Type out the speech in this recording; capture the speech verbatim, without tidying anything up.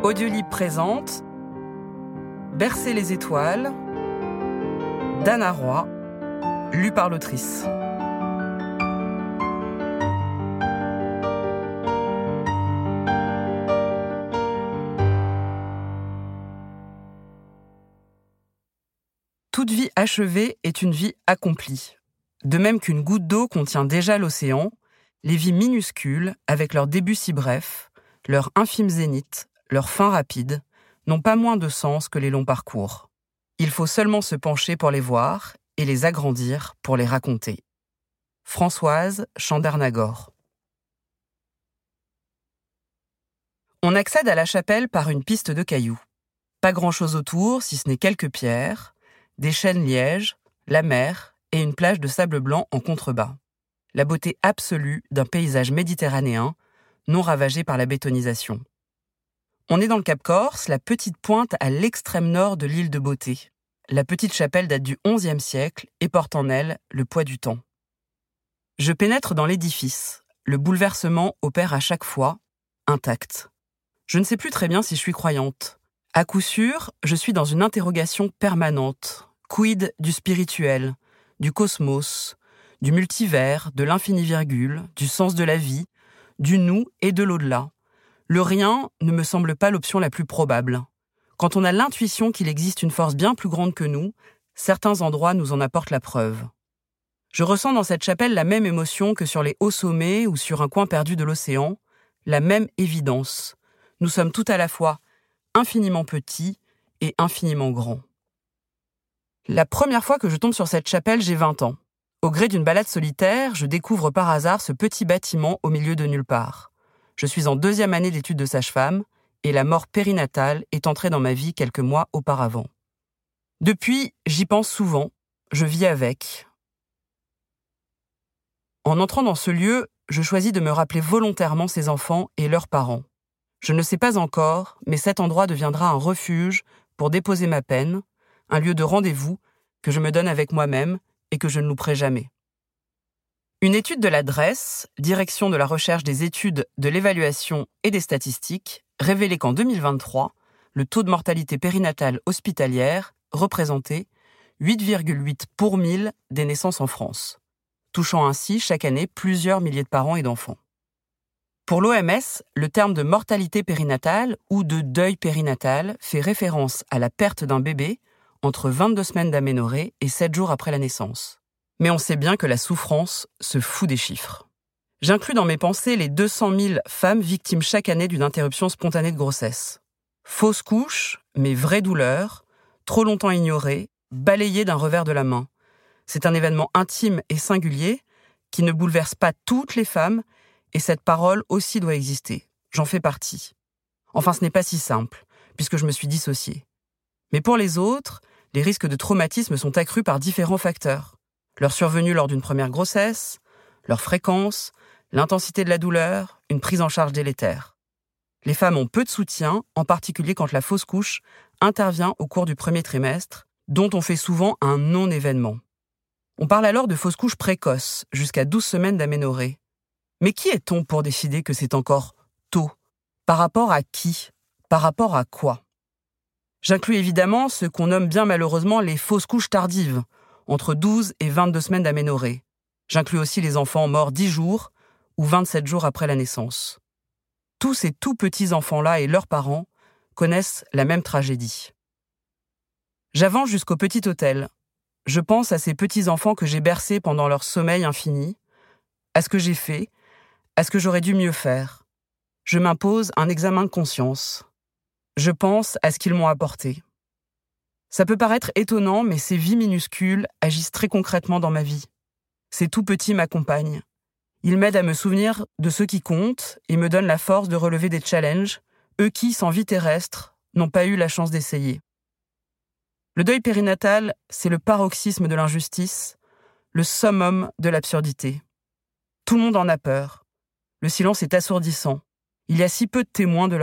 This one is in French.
Audiolib présente Bercer les étoiles d'Anna Roy, lu par l'autrice. Toute vie achevée est une vie accomplie. De même qu'une goutte d'eau contient déjà l'océan, les vies minuscules, avec leur début si bref, leur infime zénith, leur fin rapide, n'ont pas moins de sens que les longs parcours. Il faut seulement se pencher pour les voir et les agrandir pour les raconter. Françoise Chandernagor. On accède à la chapelle par une piste de cailloux. Pas grand-chose autour, si ce n'est quelques pierres, des chênes lièges, la mer et une plage de sable blanc en contrebas. La beauté absolue d'un paysage méditerranéen, non ravagé par la bétonisation. On est dans le Cap Corse, la petite pointe à l'extrême nord de l'île de Beauté. La petite chapelle date du onzième siècle et porte en elle le poids du temps. Je pénètre dans l'édifice. Le bouleversement opère à chaque fois, intact. Je ne sais plus très bien si je suis croyante. À coup sûr, je suis dans une interrogation permanente. Quid du spirituel, du cosmos, du multivers, de l'infini-virgule, du sens de la vie, du nous et de l'au-delà. Le rien ne me semble pas l'option la plus probable. Quand on a l'intuition qu'il existe une force bien plus grande que nous, certains endroits nous en apportent la preuve. Je ressens dans cette chapelle la même émotion que sur les hauts sommets ou sur un coin perdu de l'océan, la même évidence. Nous sommes tout à la fois infiniment petits et infiniment grands. La première fois que je tombe sur cette chapelle, j'ai vingt ans. Au gré d'une balade solitaire, je découvre par hasard ce petit bâtiment au milieu de nulle part. Je suis en deuxième année d'études de sage-femme et la mort périnatale est entrée dans ma vie quelques mois auparavant. Depuis, j'y pense souvent, je vis avec. En entrant dans ce lieu, je choisis de me rappeler volontairement ces enfants et leurs parents. Je ne sais pas encore, mais cet endroit deviendra un refuge pour déposer ma peine, un lieu de rendez-vous que je me donne avec moi-même et que je ne louperai jamais. Une étude de la D R E S, Direction de la recherche des études, de l'évaluation et des statistiques, révélait qu'en deux mille vingt-trois, le taux de mortalité périnatale hospitalière représentait huit virgule huit pour mille des naissances en France, touchant ainsi chaque année plusieurs milliers de parents et d'enfants. Pour l'O M S, le terme de mortalité périnatale ou de deuil périnatal fait référence à la perte d'un bébé entre vingt-deux semaines d'aménorrhée et sept jours après la naissance. Mais on sait bien que la souffrance se fout des chiffres. J'inclus dans mes pensées les deux cent mille femmes victimes chaque année d'une interruption spontanée de grossesse. Fausse couche, mais vraie douleur, trop longtemps ignorée, balayée d'un revers de la main. C'est un événement intime et singulier qui ne bouleverse pas toutes les femmes et cette parole aussi doit exister. J'en fais partie. Enfin, ce n'est pas si simple, puisque je me suis dissociée. Mais pour les autres, les risques de traumatisme sont accrus par différents facteurs. Leur survenue lors d'une première grossesse, leur fréquence, l'intensité de la douleur, une prise en charge délétère. Les femmes ont peu de soutien, en particulier quand la fausse couche intervient au cours du premier trimestre, dont on fait souvent un non-événement. On parle alors de fausse couche précoce, jusqu'à douze semaines d'aménorrhée. Mais qui est-on pour décider que c'est encore tôt? Par rapport à qui? Par rapport à quoi? J'inclus évidemment ce qu'on nomme bien malheureusement les fausses couches tardives, entre douze et vingt-deux semaines d'aménorrhée. J'inclus aussi les enfants morts dix jours ou vingt-sept jours après la naissance. Tous ces tout petits enfants-là et leurs parents connaissent la même tragédie. J'avance jusqu'au petit hôtel. Je pense à ces petits enfants que j'ai bercés pendant leur sommeil infini, à ce que j'ai fait, à ce que j'aurais dû mieux faire. Je m'impose un examen de conscience. Je pense à ce qu'ils m'ont apporté. Ça peut paraître étonnant, mais ces vies minuscules agissent très concrètement dans ma vie. Ces tout petits m'accompagnent. Ils m'aident à me souvenir de ce qui compte et me donnent la force de relever des challenges, eux qui, sans vie terrestre, n'ont pas eu la chance d'essayer. Le deuil périnatal, c'est le paroxysme de l'injustice, le summum de l'absurdité. Tout le monde en a peur. Le silence est assourdissant. Il y a si peu de témoins de leur